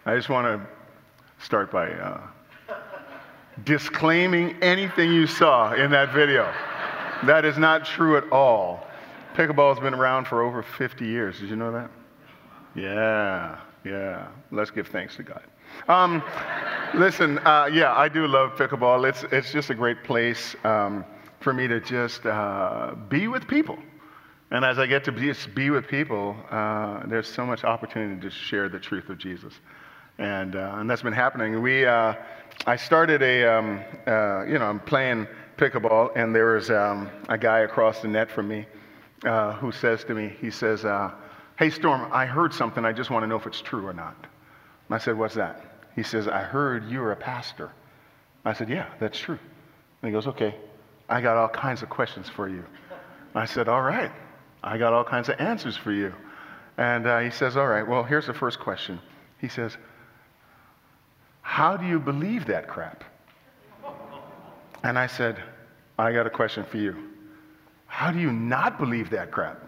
I just want to start by disclaiming anything you saw in that video. That is not true at all. Pickleball has been around for over 50 years. Did you know that? Yeah. Let's give thanks to God. Listen, I do love pickleball. It's just a great place for me to just be with people. And as I get to be with people, there's so much opportunity to share the truth of Jesus. And that's been happening. I started I'm playing pickleball, and there was a guy across the net from me who says to me, he says, "Hey, Storm, I heard something. I just want to know if it's true or not." And I said, "What's that?" He says, "I heard you were a pastor." I said, "Yeah, that's true." And he goes, "Okay, I got all kinds of questions for you." I said, "All right, I got all kinds of answers for you." And he says, "All right, well, here's the first question." He says, "How do you believe that crap?" And I said, "I got a question for you. How do you not believe that crap?"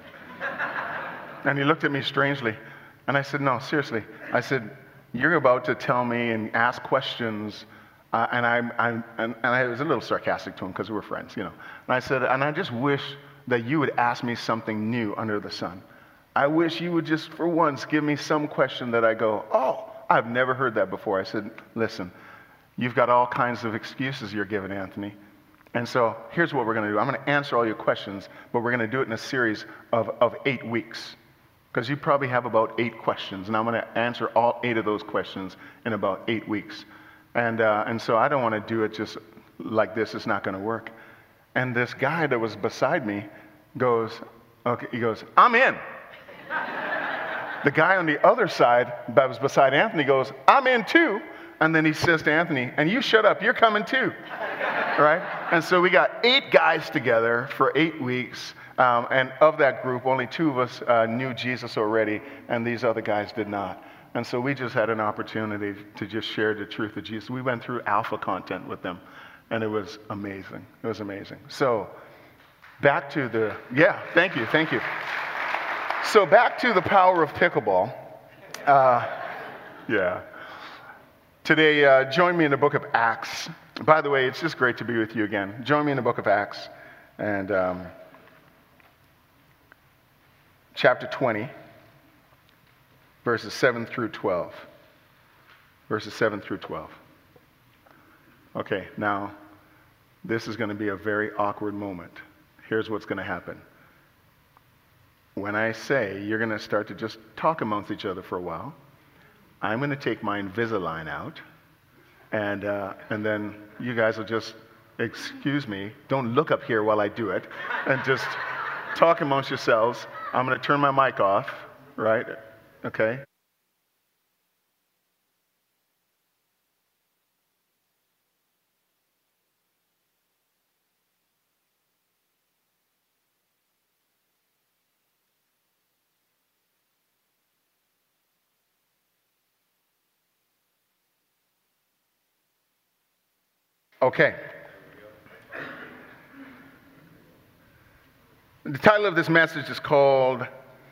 And he looked at me strangely. And I said, "No, seriously." I said, "You're about to tell me and ask questions." And I was a little sarcastic to him because we were friends, And I said, "And I just wish that you would ask me something new under the sun. I wish you would just for once give me some question that I go, oh, I've never heard that before." I said, "Listen, you've got all kinds of excuses you're giving, Anthony. And so here's what we're going to do. I'm going to answer all your questions, but we're going to do it in a series of 8 weeks. Because you probably have about 8 questions, and I'm going to answer all 8 of those questions in about 8 weeks. And so I don't want to do it just like this. It's not going to work." And this guy that was beside me goes, "Okay," he goes, "I'm in." The guy on the other side that was beside Anthony goes, "I'm in too." And then he says to Anthony, "And you shut up, you're coming too." Right? And so we got 8 guys together for 8 weeks. And of that group, only 2 of us knew Jesus already, and these other guys did not. And so we just had an opportunity to just share the truth of Jesus. We went through alpha content with them, and it was amazing. It was amazing. So back to thank you. So back to the power of pickleball. Today, join me in the book of Acts. By the way, it's just great to be with you again. Join me in the book of Acts, and chapter 20, verses 7 through 12. Verses 7 through 12. Okay, now, this is going to be a very awkward moment. Here's what's going to happen. When I say you're going to start to just talk amongst each other for a while, I'm going to take my Invisalign out, and then you guys will just, excuse me, don't look up here while I do it, and just talk amongst yourselves. I'm going to turn my mic off, right? Okay? Okay. The title of this message is called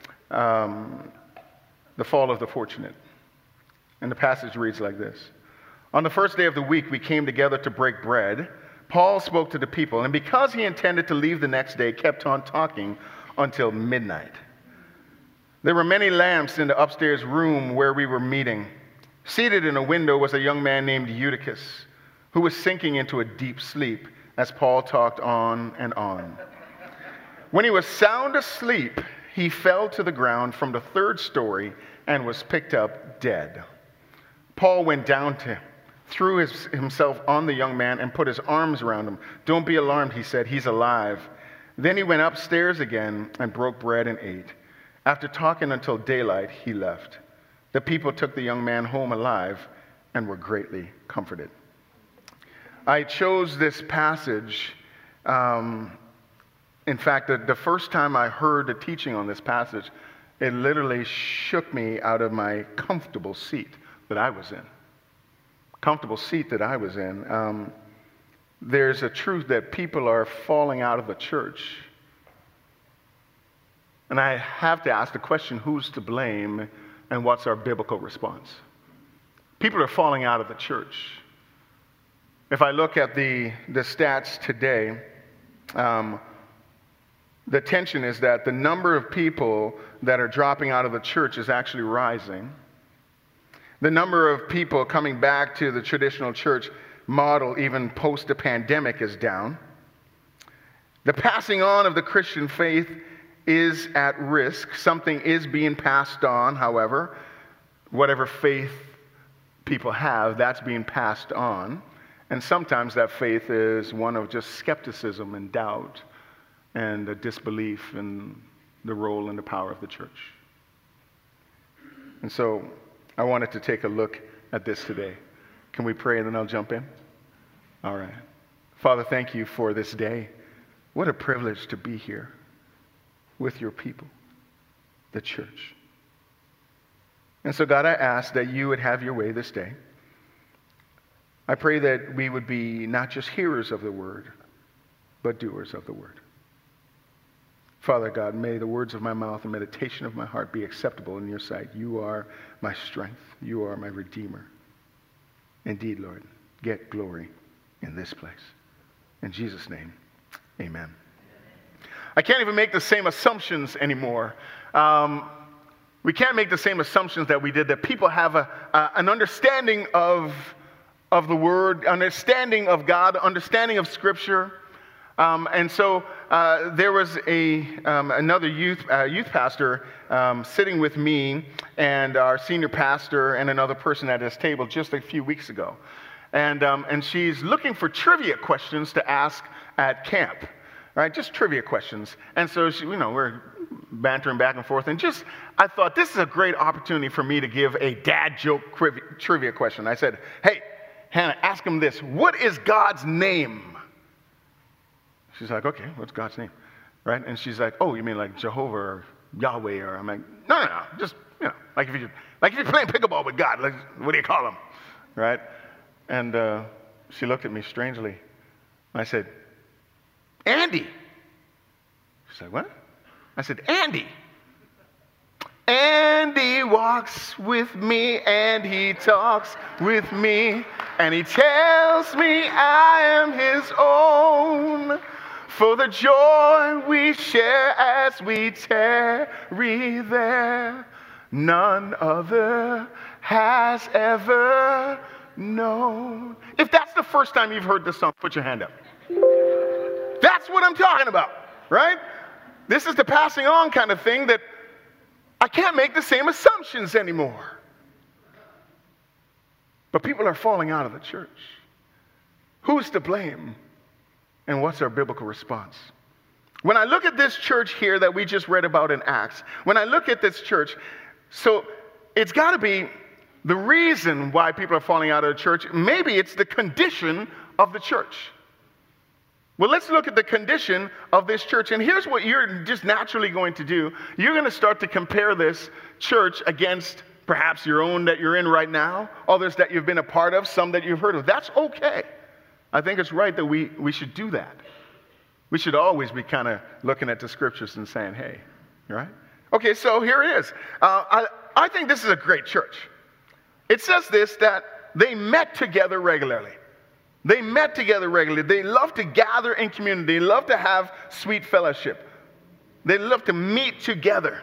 The Fall of the Fortunate. And the passage reads like this. On the first day of the week, we came together to break bread. Paul spoke to the people, and because he intended to leave the next day, kept on talking until midnight. There were many lamps in the upstairs room where we were meeting. Seated in a window was a young man named Eutychus, who was sinking into a deep sleep as Paul talked on and on. When he was sound asleep, he fell to the ground from the 3rd story and was picked up dead. Paul went down to him, threw himself on the young man, and put his arms around him. "Don't be alarmed," he said, "he's alive." Then he went upstairs again and broke bread and ate. After talking until daylight, he left. The people took the young man home alive and were greatly comforted. I chose this passage. In fact, the first time I heard the teaching on this passage, it literally shook me out of my comfortable seat that I was in. There's a truth that people are falling out of the church. And I have to ask the question, who's to blame and what's our biblical response? People are falling out of the church. If I look at the stats today, the tension is that the number of people that are dropping out of the church is actually rising. The number of people coming back to the traditional church model, even post the pandemic, is down. The passing on of the Christian faith is at risk. Something is being passed on, however. Whatever faith people have, that's being passed on. And sometimes that faith is one of just skepticism and doubt and a disbelief in the role and the power of the church. And so I wanted to take a look at this today. Can we pray and then I'll jump in? All right. Father, thank you for this day. What a privilege to be here with your people, the church. And so, God, I ask that you would have your way this day. I pray that we would be not just hearers of the word, but doers of the word. Father God, may the words of my mouth and meditation of my heart be acceptable in your sight. You are my strength. You are my Redeemer. Indeed, Lord, get glory in this place. In Jesus' name, amen. I can't even make the same assumptions anymore. We can't make the same assumptions that we did, that people have an understanding of the Word, understanding of God, understanding of Scripture. And so there was another youth pastor sitting with me and our senior pastor and another person at this table just a few weeks ago. And she's looking for trivia questions to ask at camp, right? Just trivia questions. And so we're bantering back and forth. And I thought this is a great opportunity for me to give a dad joke trivia question. I said, hey, Hannah, ask him this. What is God's name? She's like, okay, what's God's name? Right? And she's like, oh, you mean like Jehovah or Yahweh? Or I'm like, no, just, like if you're playing pickleball with God, like, what do you call him? Right? And she looked at me strangely. I said, Andy. She's like, what? I said, Andy. Andy walks with me and he talks with me and he tells me I am his own. For the joy we share as we tarry there, none other has ever known. If that's the first time you've heard this song, put your hand up. That's what I'm talking about, right? This is the passing on kind of thing that I can't make the same assumptions anymore. But people are falling out of the church. Who's to blame? And what's our biblical response? When I look at this church here that we just read about in Acts, when I look at this church, so it's got to be the reason why people are falling out of the church. Maybe it's the condition of the church. Well, let's look at the condition of this church. And here's what you're just naturally going to do. You're going to start to compare this church against perhaps your own that you're in right now, others that you've been a part of, some that you've heard of. That's okay. I think it's right that we should do that. We should always be kind of looking at the scriptures and saying, hey, right? Okay, so here it is. I think this is a great church. It says this, that they met together regularly. They met together regularly. They love to gather in community. They love to have sweet fellowship. They love to meet together.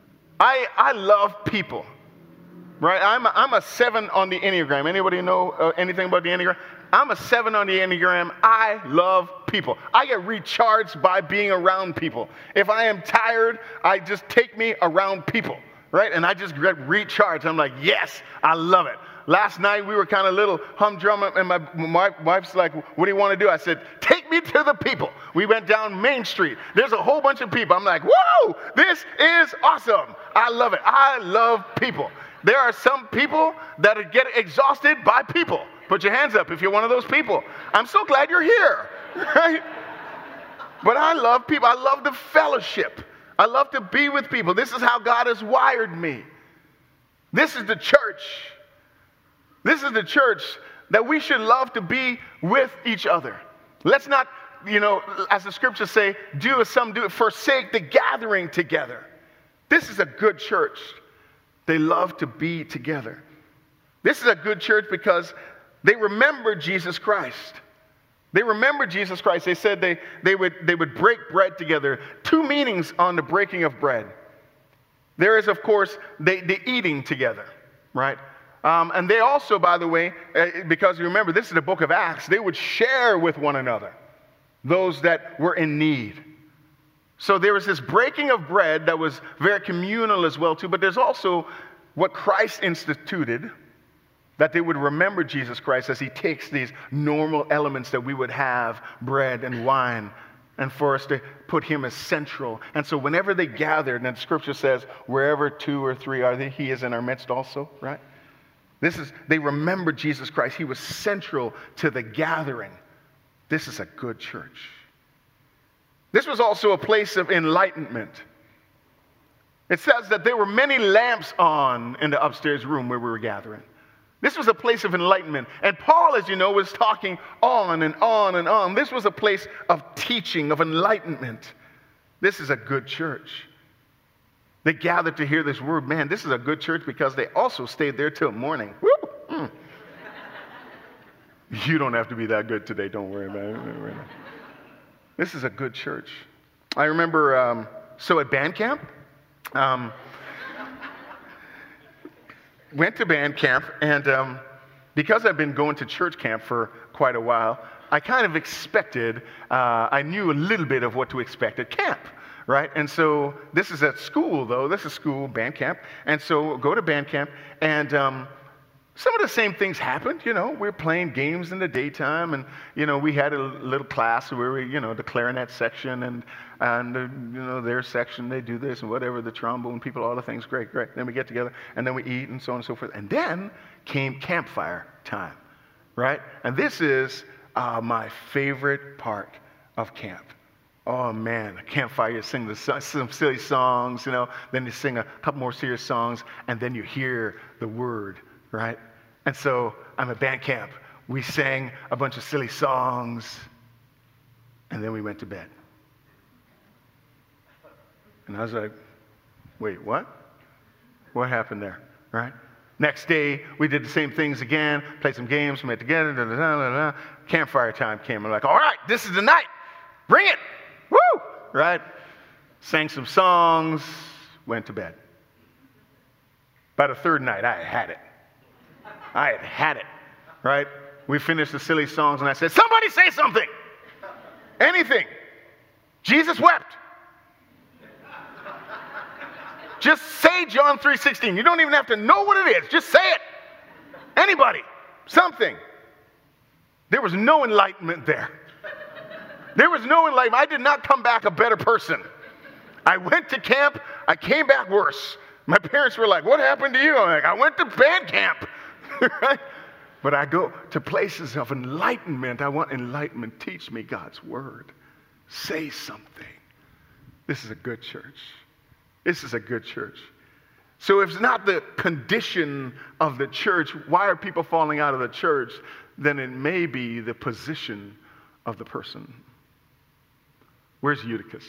I love people, right? I'm a 7 on the Enneagram. Anybody know anything about the Enneagram? I'm a 7 on the Enneagram. I love people. I get recharged by being around people. If I am tired, I just take me around people, right? And I just get recharged. I'm like, yes, I love it. Last night, we were kind of little humdrum, and my wife's like, what do you want to do? I said, take me to the people. We went down Main Street. There's a whole bunch of people. I'm like, whoa, this is awesome. I love it. I love people. There are some people that get exhausted by people. Put your hands up if you're one of those people. I'm so glad you're here, right? But I love people. I love the fellowship. I love to be with people. This is how God has wired me. This is the church. This is the church that we should love to be with each other. Let's not, as the scriptures say, do as some do, forsake the gathering together. This is a good church. They love to be together. This is a good church because they remember Jesus Christ. They remember Jesus Christ. They said they would break bread together. Two meanings on the breaking of bread. There is, of course, the eating together, right? And they also, by the way, because you remember, this is the book of Acts, they would share with one another, those that were in need. So there was this breaking of bread that was very communal as well, too. But there's also what Christ instituted, that they would remember Jesus Christ as he takes these normal elements that we would have, bread and wine, and for us to put him as central. And so whenever they gathered, and the scripture says, wherever two or three are, he is in our midst also, right? They remember Jesus Christ. He was central to the gathering. This is a good church. This was also a place of enlightenment. It says that there were many lamps on in the upstairs room where we were gathering. This was a place of enlightenment. And Paul, as you know, was talking on and on and on. This was a place of teaching, of enlightenment. This is a good church. They gathered to hear this word. Man, this is a good church because they also stayed there till morning. Woo! You don't have to be that good today. Don't worry about it. This is a good church. I remember, so at band camp, went to band camp, and because I've been going to church camp for quite a while, I kind of expected, I knew a little bit of what to expect at camp, right? And so this is at school, though. This is school, band camp. And so go to band camp, and some of the same things happened. You know, we're playing games in the daytime, and, you know, we had a little class where we, you know, the clarinet section and you know, their section, they do this and whatever, the trombone people, all the things, great. Then we get together, and then we eat and so on and so forth. And then came campfire time, right? And this is my favorite part of camp. Oh, man, a campfire, you sing some silly songs, you know, then you sing a couple more serious songs, and then you hear the word, right? And so I'm at band camp. We sang a bunch of silly songs, and then we went to bed. And I was like, wait, what? What happened there, right? Next day, we did the same things again, played some games, we met together, Campfire time came. I'm like, all right, this is the night. Bring it. Woo! Right? Sang some songs, went to bed. By the third night, I had it, right? We finished the silly songs, and I said, somebody say something. Anything. Jesus wept. Just say John 3:16. You don't even have to know what it is. Just say it. Anybody. Something. There was no enlightenment there. There was no enlightenment. I did not come back a better person. I went to camp. I came back worse. My parents were like, what happened to you? I'm like, I went to band camp. Right? But I go to places of enlightenment. I want enlightenment. Teach me God's word. Say something. This is a good church. This is a good church. So if it's not the condition of the church, why are people falling out of the church? Then it may be the position of the person. Where's Eutychus?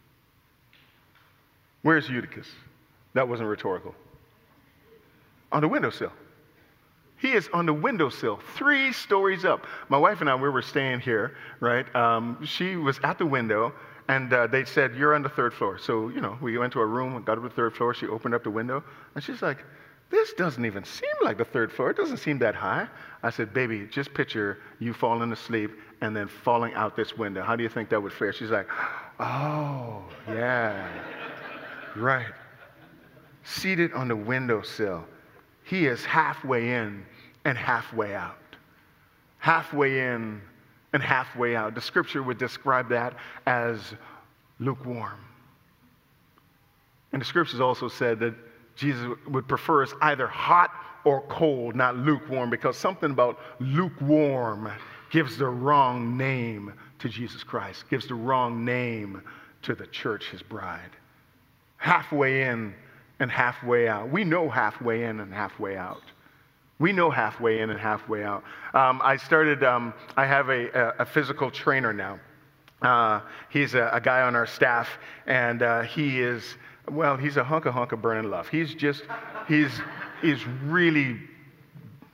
Where's Eutychus? That wasn't rhetorical. On the windowsill. He is on the windowsill, 3 stories up. My wife and I, we were staying here, right? She was at the window, and they said, you're on the 3rd floor. So, you know, we went to a room, got to the 3rd floor. She opened up the window, and she's like, this doesn't even seem like the 3rd floor. It doesn't seem that high. I said, baby, just picture you falling asleep and then falling out this window. How do you think that would fare? She's like, oh, yeah, right. Seated on the windowsill. He is halfway in and halfway out. Halfway in and halfway out. The scripture would describe that as lukewarm. And the scriptures also said that Jesus would prefer us either hot or cold, not lukewarm, because something about lukewarm gives the wrong name to Jesus Christ, gives the wrong name to the church, his bride. Halfway in and halfway out. We know halfway in and halfway out. We know halfway in and halfway out. I have a physical trainer now. He's a guy on our staff, and he's a hunk of burning love. He's really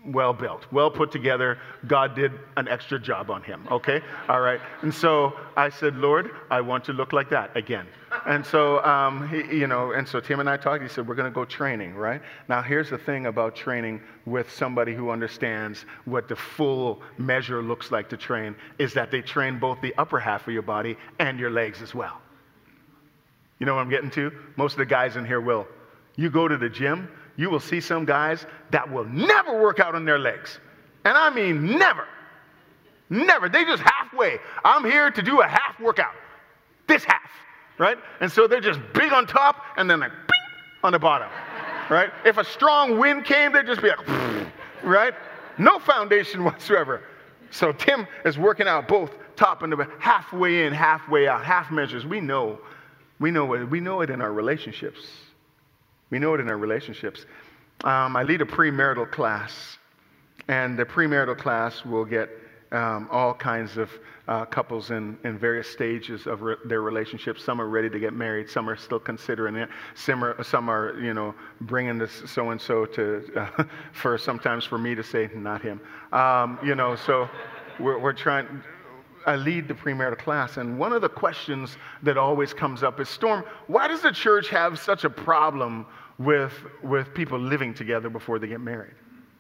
well built, well put together. God did an extra job on him, okay? All right. And so I said, Lord, I want to look like that again. And so, so Tim and I talked. He said, we're going to go training, right? Now, here's the thing about training with somebody who understands what the full measure looks like to train, is that they train both the upper half of your body and your legs as well. You know what I'm getting to? Most of the guys in here will. You go to the gym, you will see some guys that will never work out on their legs. And I mean never. Never. They just halfway. I'm here to do a half workout. This half, right? And so they're just big on top and then like bing on the bottom, right? If a strong wind came, they'd just be like, right? No foundation whatsoever. So Tim is working out both top and the halfway in, halfway out, half measures. We know it in our relationships. We know it in our relationships. I lead a premarital class, and the premarital class will get all kinds of couples in various stages of their relationships. Some are ready to get married. Some are still considering it. Some are bringing this so-and-so to, sometimes for me to say, not him. So we're trying. I lead the premarital class, and one of the questions that always comes up is, Storm, why does the church have such a problem with people living together before they get married?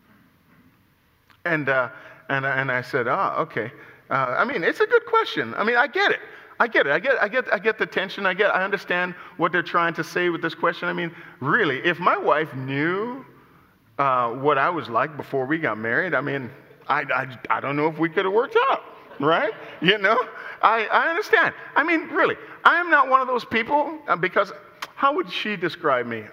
And I said, okay. It's a good question. I get it. I get the tension. I understand what they're trying to say with this question. Really, if my wife knew what I was like before we got married, I don't know if we could have worked out. Right? I understand. Really, I am not one of those people because how would she describe me?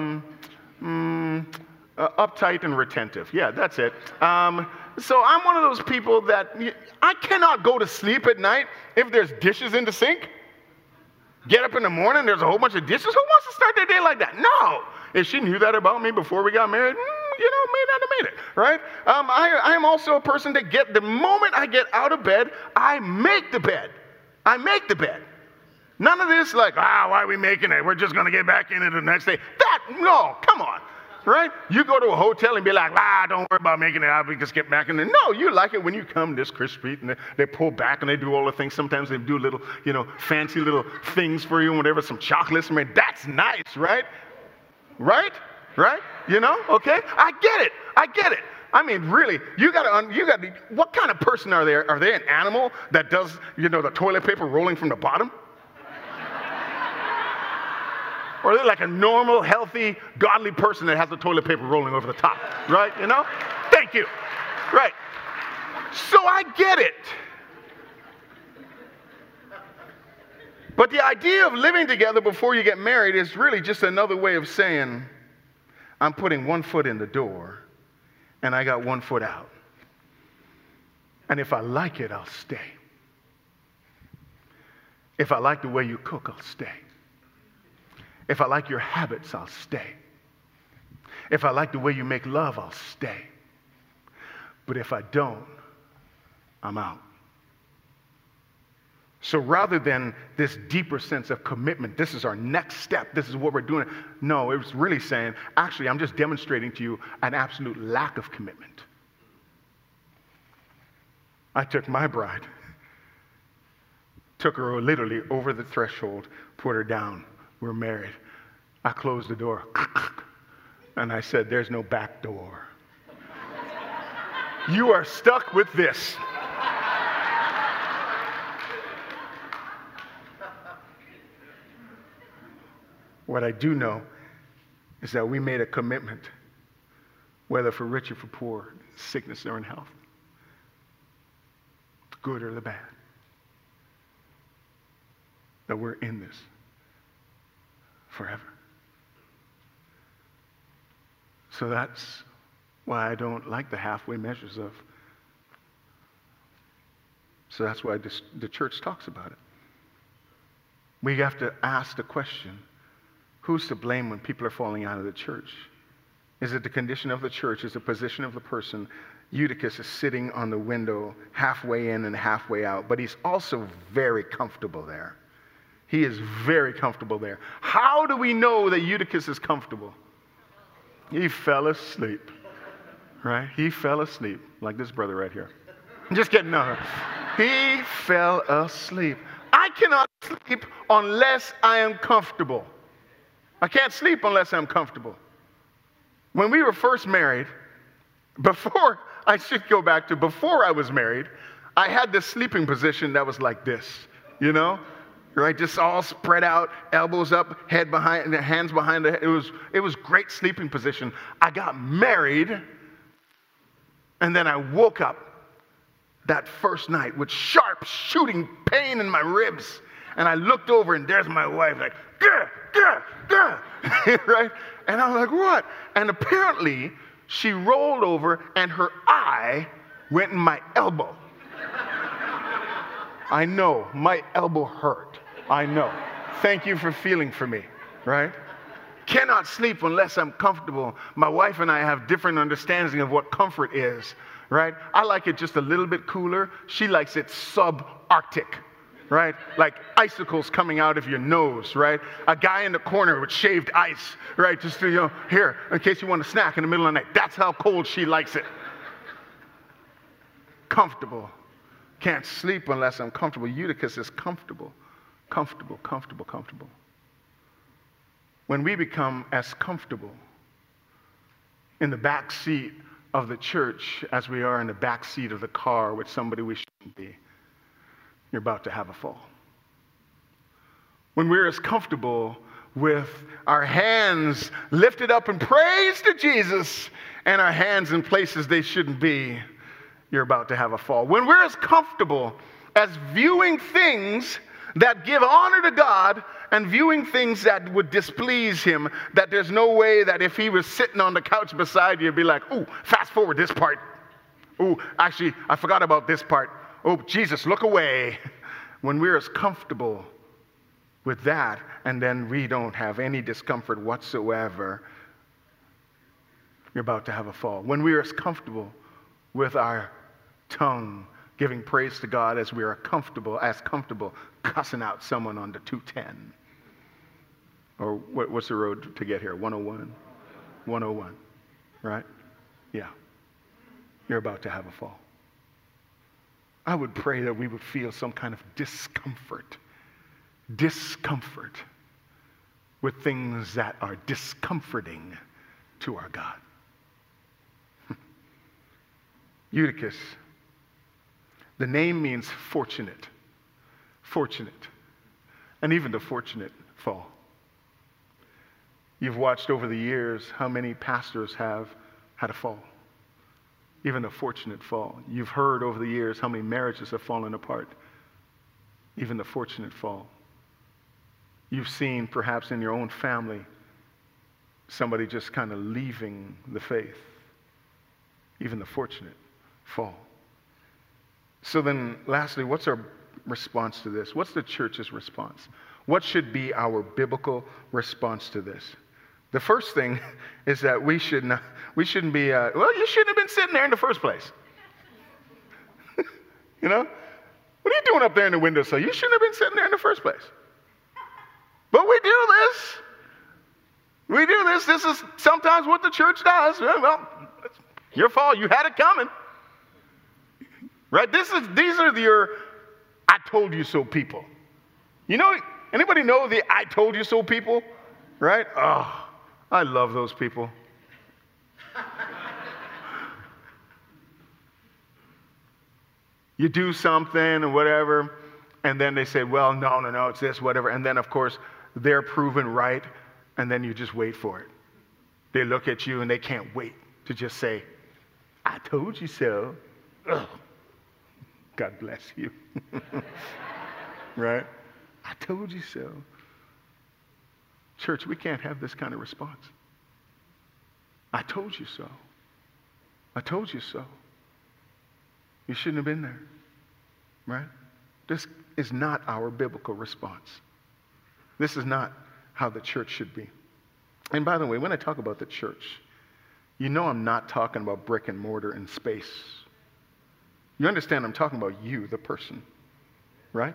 Uptight and retentive. Yeah, that's it. So I'm one of those people that I cannot go to sleep at night if there's dishes in the sink. Get up in the morning, there's a whole bunch of dishes. Who wants to start their day like that? No. If she knew that about me before we got married, may not have made it, right? I am also a person that the moment I get out of bed, I make the bed. None of this like, why are we making it? We're just going to get back in it the next day. No, come on, right? You go to a hotel and be like, don't worry about making it. We just get back in there. No, you like it when you come this Chris Street and they pull back and they do all the things. Sometimes they do little, fancy little things for you and whatever, some chocolates. That's nice, right? Right? Okay? I get it. Really, you got to, what kind of person are they? Are they an animal that does, the toilet paper rolling from the bottom? Or are they like a normal, healthy, godly person that has the toilet paper rolling over the top? Right? Thank you. Right. So I get it. But the idea of living together before you get married is really just another way of saying, I'm putting one foot in the door, and I got one foot out. And if I like it, I'll stay. If I like the way you cook, I'll stay. If I like your habits, I'll stay. If I like the way you make love, I'll stay. But if I don't, I'm out. So rather than this deeper sense of commitment, this is our next step, this is what we're doing. No, it was really saying, actually, I'm just demonstrating to you an absolute lack of commitment. I took my bride, took her literally over the threshold, put her down. We're married. I closed the door, and I said, there's no back door. You are stuck with this. What I do know is that we made a commitment, whether for rich or for poor, sickness or in health, good or the bad, that we're in this forever. So that's why I don't like the halfway measures of. So that's why the church talks about it. We have to ask the question, who's to blame when people are falling out of the church? Is it the condition of the church? Is it the position of the person? Eutychus is sitting on the window halfway in and halfway out, but he's also very comfortable there. He is very comfortable there. How do we know that Eutychus is comfortable? He fell asleep. right? He fell asleep, like this brother right here. Just kidding, no. He fell asleep. I cannot sleep unless I am comfortable. I can't sleep unless I'm comfortable. When we were first married, before I was married, I had this sleeping position that was like this, you know? Right, just all spread out, elbows up, head behind, hands behind the head. It was great sleeping position. I got married, and then I woke up that first night with sharp shooting pain in my ribs. And I looked over, and there's my wife, like, gah, gah, gah. Right? And I'm like, what? And apparently, she rolled over, and her eye went in my elbow. I know, my elbow hurt. I know. Thank you for feeling for me, right? Cannot sleep unless I'm comfortable. My wife and I have different understandings of what comfort is, right? I like it just a little bit cooler. She likes it subarctic, right? Like icicles coming out of your nose, right? A guy in the corner with shaved ice, right? Just, here, in case you want a snack in the middle of the night. That's how cold she likes it. Comfortable. Can't sleep unless I'm comfortable. Eutychus is comfortable. Comfortable, comfortable, comfortable. When we become as comfortable in the back seat of the church as we are in the back seat of the car with somebody we shouldn't be, you're about to have a fall. When we're as comfortable with our hands lifted up in praise to Jesus and our hands in places they shouldn't be, you're about to have a fall. When we're as comfortable as viewing things that give honor to God and viewing things that would displease him, that there's no way that if he was sitting on the couch beside you, you'd be like, ooh, fast forward this part. Ooh, actually, I forgot about this part. Oh, Jesus, look away. When we're as comfortable with that, and then we don't have any discomfort whatsoever, you're about to have a fall. When we're as comfortable with our tongue giving praise to God as we are comfortable cussing out someone on the 210. Or what's the road to get here? 101? 101, right? Yeah. You're about to have a fall. I would pray that we would feel some kind of discomfort with things that are discomforting to our God. Eutychus. The name means fortunate. Fortunate. And even the fortunate fall. You've watched over the years how many pastors have had a fall. Even a fortunate fall. You've heard over the years how many marriages have fallen apart. Even the fortunate fall. You've seen perhaps in your own family somebody just kind of leaving the faith. Even the fortunate fall. So then, lastly, what's our response to this? What's the church's response? What should be our biblical response to this? The first thing is that we shouldn't be, you shouldn't have been sitting there in the first place. You know? What are you doing up there in the windowsill? You shouldn't have been sitting there in the first place. But we do this. We do this. This is sometimes what the church does. Well, it's your fault. You had it coming. Right? These are your I told you so people. You know, anybody know the I told you so people? Right? Oh, I love those people. You do something or whatever, and then they say, well, no, it's this, whatever. And then, of course, they're proven right, and then you just wait for it. They look at you, and they can't wait to just say, I told you so. Ugh. God bless you. Right? I told you so. Church, we can't have this kind of response. I told you so. I told you so. You shouldn't have been there. Right? This is not our biblical response. This is not how the church should be. And by the way, when I talk about the church, you know I'm not talking about brick and mortar and space. You understand I'm talking about you, the person, right?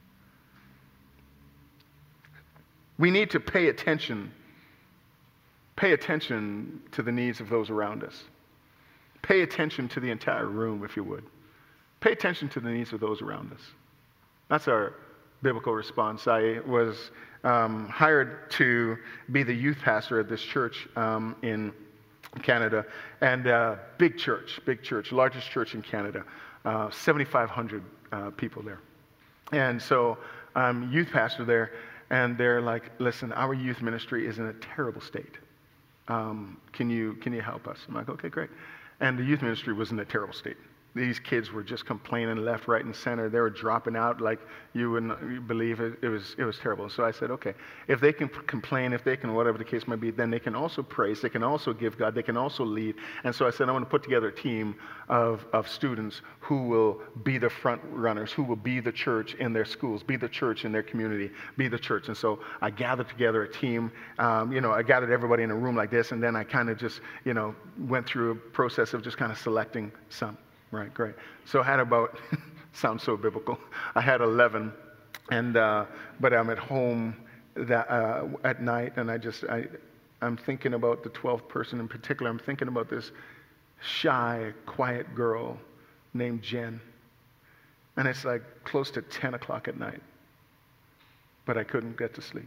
We need to pay attention Pay attention to the needs of those around us. Pay attention to the entire room, if you would. Pay attention to the needs of those around us. That's our biblical response. I was hired to be the youth pastor at this church in Canada, and big church, largest church in Canada, 7,500 people there. And so I'm youth pastor there, and they're like, listen, our youth ministry is in a terrible state. Can you help us? I'm like, okay, great. And the youth ministry was in a terrible state. These kids were just complaining left, right, and center. They were dropping out like you wouldn't believe. It was terrible. So I said, okay, if they can complain, if they can whatever the case might be, then they can also praise, they can also give God, they can also lead. And so I said, I want to put together a team of students who will be the front runners, who will be the church in their schools, be the church in their community, be the church. And so I gathered together a team. I gathered everybody in a room like this, and then I kind of just, went through a process of just kind of selecting some. Right, great. So I had about, sounds so biblical, I had 11, and but I'm at home at night, and I'm thinking about the 12th person in particular. I'm thinking about this shy, quiet girl named Jen, and it's like close to 10 o'clock at night, but I couldn't get to sleep.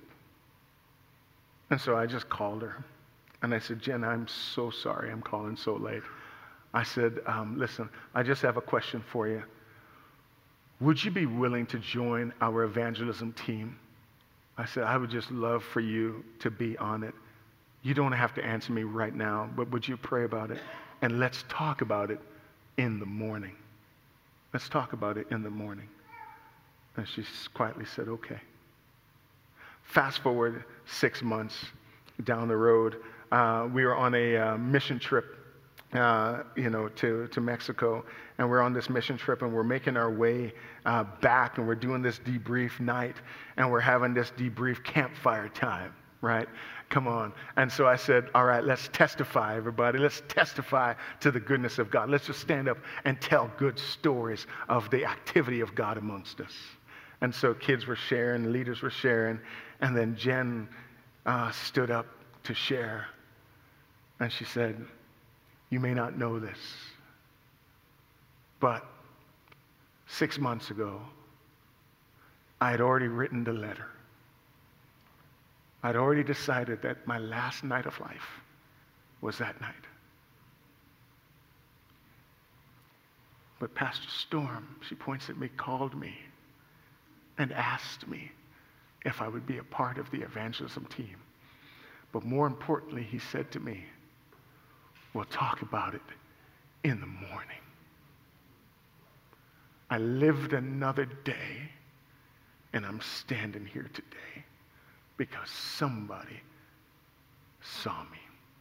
And so I just called her, and I said, Jen, I'm so sorry I'm calling so late. I said, listen, I just have a question for you. Would you be willing to join our evangelism team? I said, I would just love for you to be on it. You don't have to answer me right now, but would you pray about it? And let's talk about it in the morning. Let's talk about it in the morning. And she quietly said, okay. Fast forward 6 months down the road, we were on a mission trip to Mexico, and we're on this mission trip, and we're making our way back, and we're doing this debrief night, and we're having this debrief campfire time, right? Come on. And so I said, all right, let's testify, everybody. Let's testify to the goodness of God. Let's just stand up and tell good stories of the activity of God amongst us. And so kids were sharing, leaders were sharing, and then Jen stood up to share, and she said, you may not know this, but 6 months ago, I had already written the letter. I'd already decided that my last night of life was that night. But Pastor Storm, she points at me, called me and asked me if I would be a part of the evangelism team. But more importantly, he said to me, we'll talk about it in the morning. I lived another day, and I'm standing here today because somebody saw me.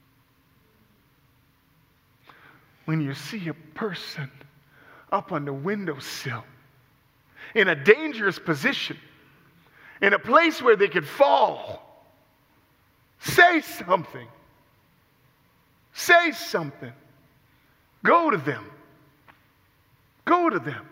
When you see a person up on the windowsill in a dangerous position, in a place where they could fall, say something. Say something. Go to them. Go to them.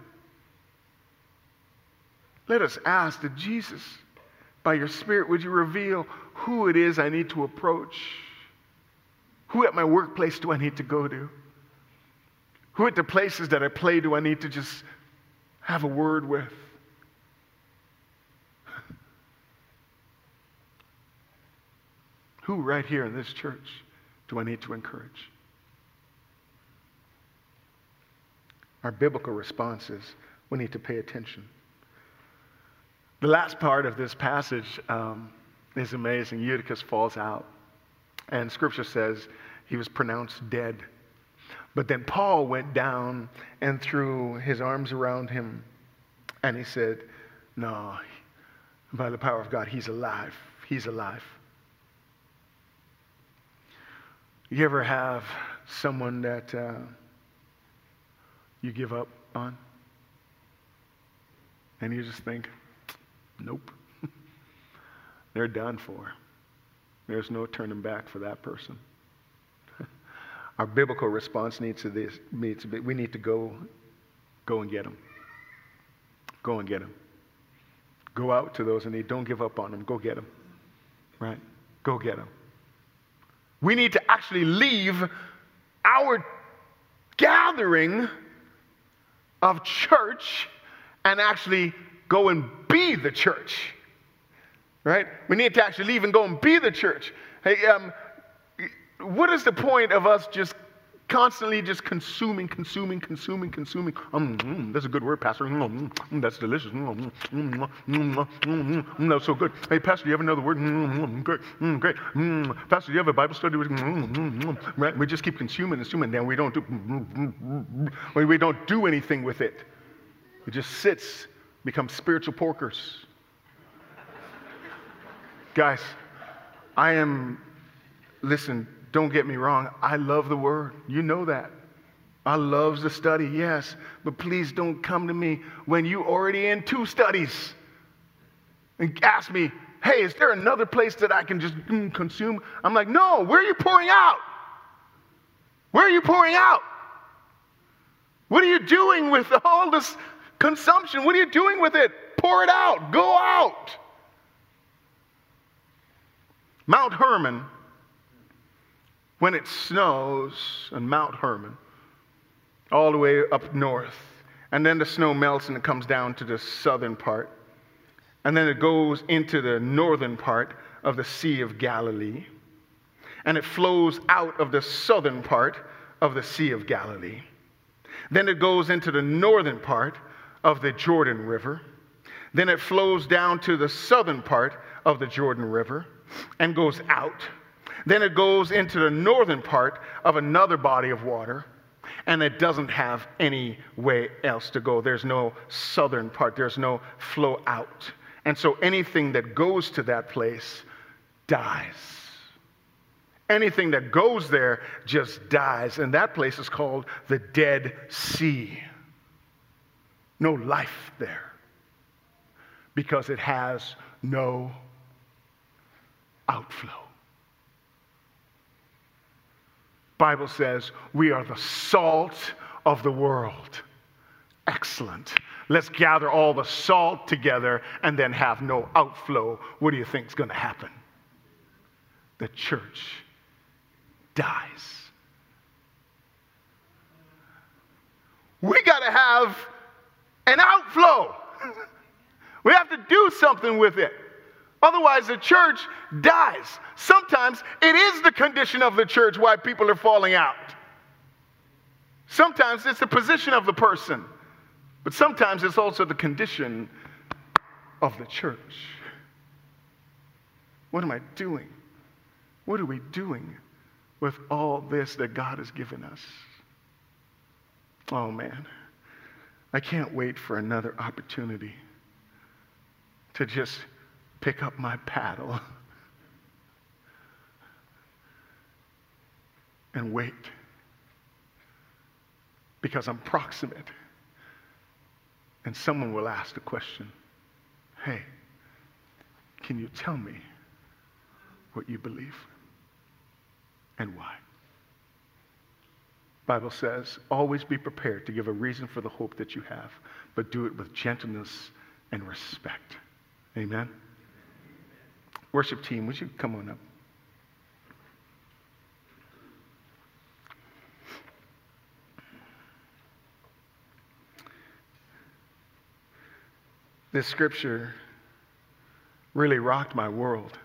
Let us ask that Jesus, by your Spirit, would you reveal who it is I need to approach? Who at my workplace do I need to go to? Who at the places that I play do I need to just have a word with? Who right here in this church do I need to encourage? Our biblical response is we need to pay attention. The last part of this passage is amazing. Eutychus falls out, and Scripture says he was pronounced dead. But then Paul went down and threw his arms around him, and he said, no, by the power of God, he's alive. He's alive. You ever have someone that you give up on? And you just think, nope. They're done for. There's no turning back for that person. Our biblical response needs to be, we need to go and get them. Go and get them. Go out to those in need. Don't give up on them. Go get them. Right? Go get them. We need to actually leave our gathering of church and actually go and be the church. Right? We need to actually leave and go and be the church. Hey, what is the point of us just constantly just consuming? That's a good word, Pastor. That's delicious. That's so good. Hey, Pastor, do you have another word? Great. Great. Pastor, do you have a Bible study? Right? We just keep consuming, then we don't do anything with it. It just sits, becomes spiritual porkers. Guys, listen, don't get me wrong. I love the Word. You know that. I love the study, yes. But please don't come to me when you're already in 2 studies and ask me, hey, is there another place that I can just consume? I'm like, no, where are you pouring out? Where are you pouring out? What are you doing with all this consumption? What are you doing with it? Pour it out. Go out. Mount Hermon, when it snows on Mount Hermon, all the way up north, and then the snow melts and it comes down to the southern part, and then it goes into the northern part of the Sea of Galilee, and it flows out of the southern part of the Sea of Galilee. Then it goes into the northern part of the Jordan River. Then it flows down to the southern part of the Jordan River and goes out. Then it goes into the northern part of another body of water, and it doesn't have any way else to go. There's no southern part. There's no flow out. And so anything that goes to that place dies. Anything that goes there just dies. And that place is called the Dead Sea. No life there because it has no outflow. Bible says we are the salt of the world. Excellent. Let's gather all the salt together and then have no outflow. What do you think is going to happen? The church dies. We got to have an outflow. We have to do something with it. Otherwise, the church dies. Sometimes it is the condition of the church why people are falling out. Sometimes it's the position of the person. But sometimes it's also the condition of the church. What am I doing? What are we doing with all this that God has given us? Oh, man. I can't wait for another opportunity to just pick up my paddle and wait, because I'm proximate, and someone will ask the question, hey, can you tell me what you believe and why? Bible says, always be prepared to give a reason for the hope that you have, but do it with gentleness and respect. Amen? Worship team, would you come on up? This scripture really rocked my world.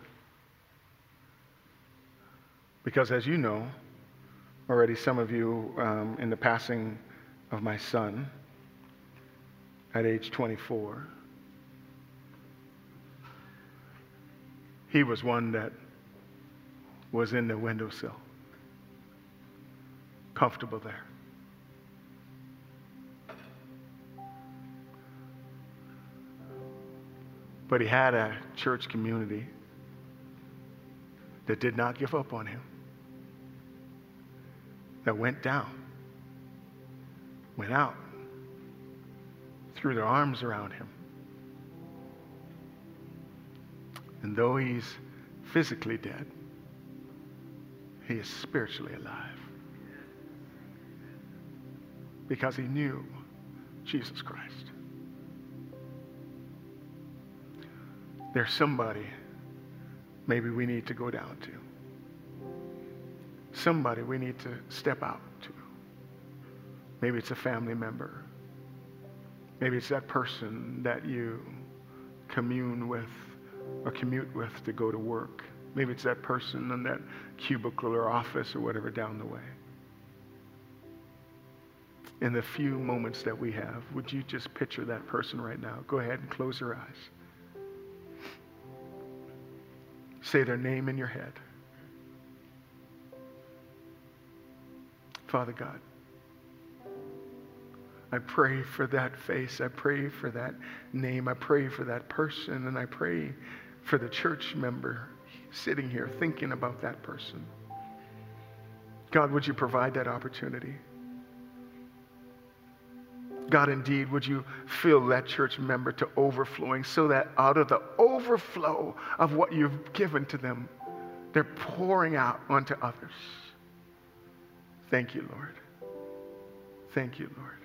Because as you know, already some of you, in the passing of my son at age 24, he was one that was in the windowsill, comfortable there. But he had a church community that did not give up on him, that went down, went out, threw their arms around him. And though he's physically dead, he is spiritually alive. Because he knew Jesus Christ. There's somebody maybe we need to go down to. somebody we need to step out to. Maybe it's a family member. Maybe it's that person that you commune with or commute with to go to work. Maybe it's that person in that cubicle or office or whatever down the way. In the few moments that we have, would you just picture that person right now? Go ahead and close your eyes. Say their name in your head. Father God, I pray for that face. I pray for that name. I pray for that person. And I pray for the church member sitting here thinking about that person. God, would you provide that opportunity? God, indeed, would you fill that church member to overflowing so that out of the overflow of what you've given to them, they're pouring out onto others. Thank you, Lord. Thank you, Lord.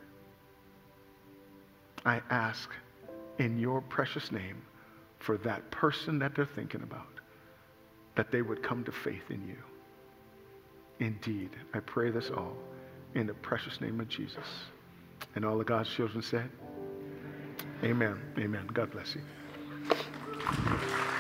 I ask in your precious name for that person that they're thinking about, that they would come to faith in you. Indeed, I pray this all in the precious name of Jesus. And all of God's children said, amen. Amen. God bless you.